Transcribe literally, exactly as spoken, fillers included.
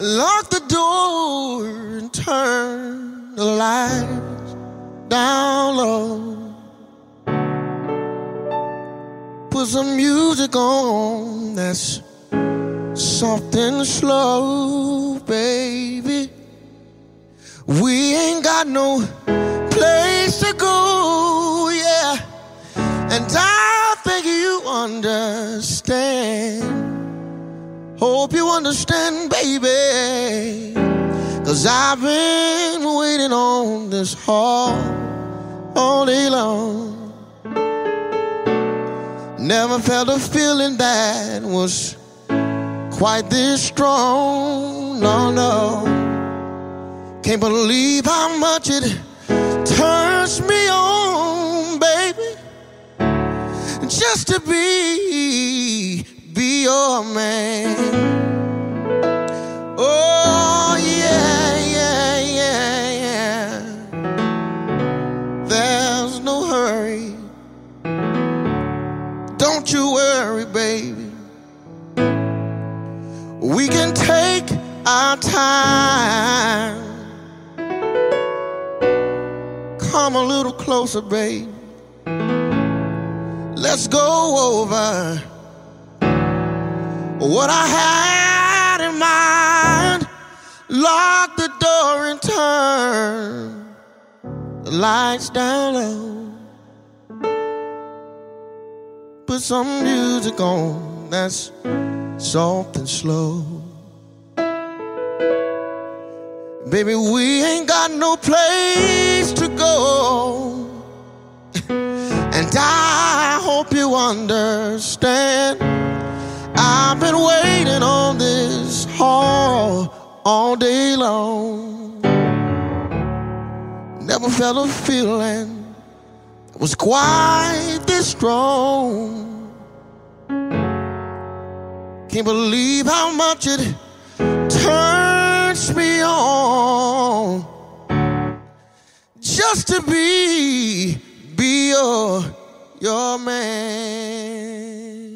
Lock the door and turn the lights down low. Put some music on that's soft and slow, baby. We ain't got no place to go, yeah. And I think you understand. Hope you understand, baby. Cause I've been waiting on this hall all day long. Never felt a feeling that was quite this strong, no, no. Can't believe how much it turns me on, baby. Just to be, be your man. Oh, yeah, yeah, yeah, yeah. There's no hurry. Don't you worry, baby. We can take our time. Come a little closer, baby. Let's go over what I had in mind. Lock the door and turn the lights down low. Put some music on that's soft and slow. Baby, we ain't got no place to go. And I hope you understand. I've been waiting on this hall all day long. Never felt a feeling that was quite this strong. Can't believe how much it turns me on. Just to be, be your, your man.